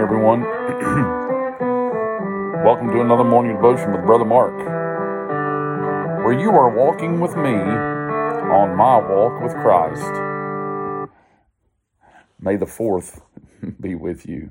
everyone. Welcome to another morning devotion with Brother Mark, where you are walking with me on my walk with Christ. May the 4th be with you.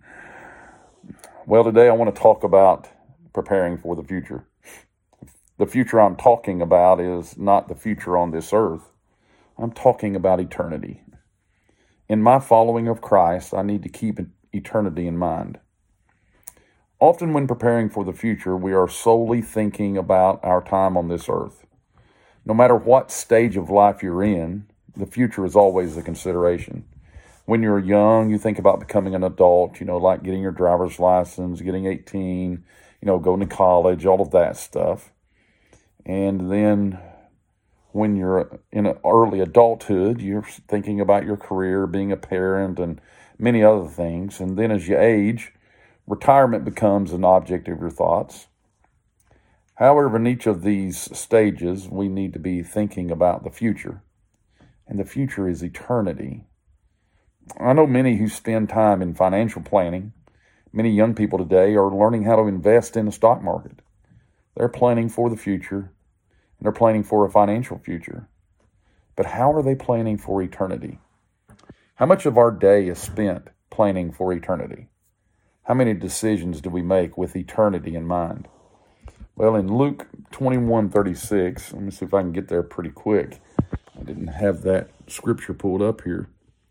Well, today I want to talk about preparing for the future. The future I'm talking about is not the future on this earth. I'm talking about eternity. In my following of Christ, I need to keep eternity in mind. Often when preparing for the future, we are solely thinking about our time on this earth. No matter what stage of life you're in, the future is always a consideration. When you're young, you think about becoming an adult, like getting your driver's license, getting 18, going to college, all of that stuff. And then when you're in early adulthood, you're thinking about your career, being a parent, and many other things. And then as you age, retirement becomes an object of your thoughts. However, in each of these stages, we need to be thinking about the future. And the future is eternity. I know many who spend time in financial planning. Many young people today are learning how to invest in the stock market. They're planning for the future. They're planning for a financial future. But how are they planning for eternity? How much of our day is spent planning for eternity? How many decisions do we make with eternity in mind? Well, in Luke 21:36, let me see if I can get there pretty quick. I didn't have that scripture pulled up here.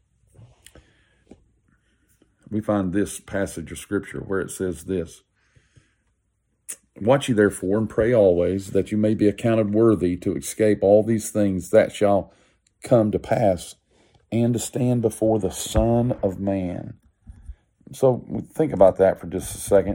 We find this passage of scripture where it says this: "Watch ye therefore, and pray always, that you may be accounted worthy to escape all these things that shall come to pass, and to stand before the Son of Man." So think about that for just a second.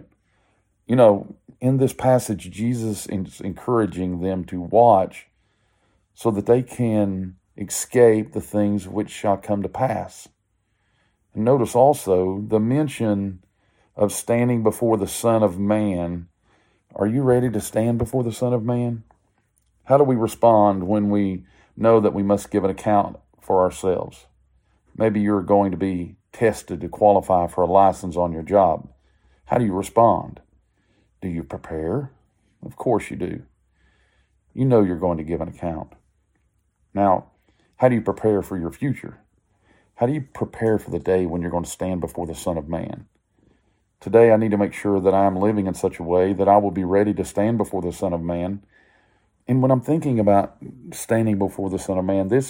In this passage, Jesus is encouraging them to watch so that they can escape the things which shall come to pass. And notice also the mention of standing before the Son of Man. Are you ready to stand before the Son of Man? How do we respond when we know that we must give an account for ourselves? Maybe you're going to be tested to qualify for a license on your job. How do you respond? Do you prepare? Of course you do. You know you're going to give an account. Now, how do you prepare for your future? How do you prepare for the day when you're going to stand before the Son of Man? Today, I need to make sure that I am living in such a way that I will be ready to stand before the Son of Man. And when I'm thinking about standing before the Son of Man, this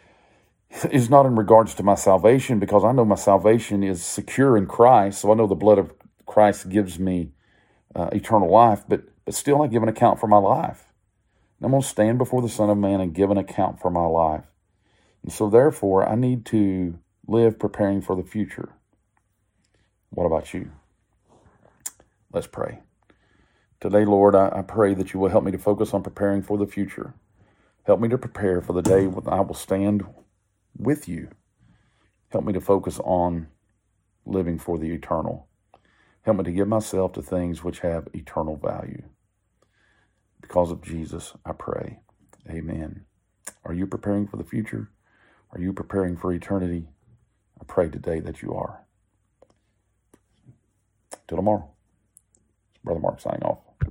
is not in regards to my salvation, because I know my salvation is secure in Christ. So I know the blood of Christ gives me eternal life, but still I give an account for my life. And I'm going to stand before the Son of Man and give an account for my life. And so therefore, I need to live preparing for the future. What about you? Let's pray. Today, Lord, I pray that you will help me to focus on preparing for the future. Help me to prepare for the day when I will stand with you. Help me to focus on living for the eternal. Help me to give myself to things which have eternal value. Because of Jesus, I pray. Amen. Are you preparing for the future? Are you preparing for eternity? I pray today that you are. Till tomorrow. Brother Mark signing off.